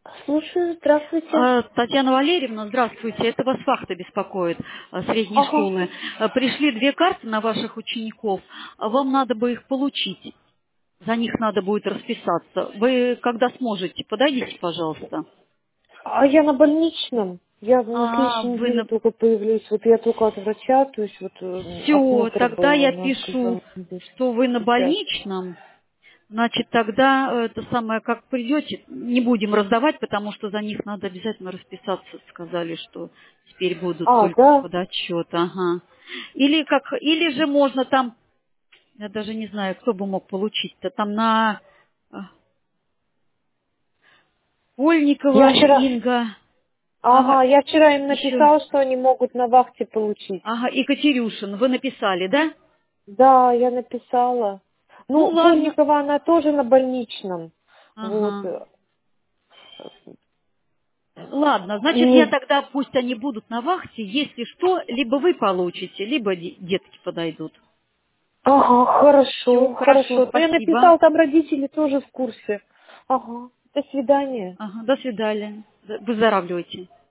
Слушаю, здравствуйте. Татьяна Валерьевна, здравствуйте. Это вас Вахта беспокоит, средней Ага. школы. Пришли 2 карты на ваших учеников. Вам надо бы их получить. За них надо будет расписаться. Вы когда сможете, подойдите, пожалуйста. А я на больничном. Я на следующей Вы неделе на... только появлюсь. Вот я только от врача, то есть вот Все, осмотр тогда был я на пишу, сказал, что вы на сейчас. больничном. Значит, тогда это самое, как придете, не будем раздавать, потому что за них надо обязательно расписаться. Сказали, что теперь будут А, только да? под отчет. Ага. Или же можно там, я даже не знаю, кто бы мог получить-то, там на Я Вольникова вчера... Инга, Ага, я вчера им еще, написал, что они могут на вахте получить. и Катерюшин. Вы написали, да? Да, я написала. Ну, Ну, ладно. Вольникова, она тоже на больничном. Вот. Ага. Ладно, значит, я И... тогда, пусть они будут на вахте, если что, либо вы получите, либо детки подойдут. Ага, хорошо, Все, хорошо, хорошо. То я спасибо. написал, там родители тоже в курсе. Ага, до свидания. Ага, до свидания. Выздоравливайте.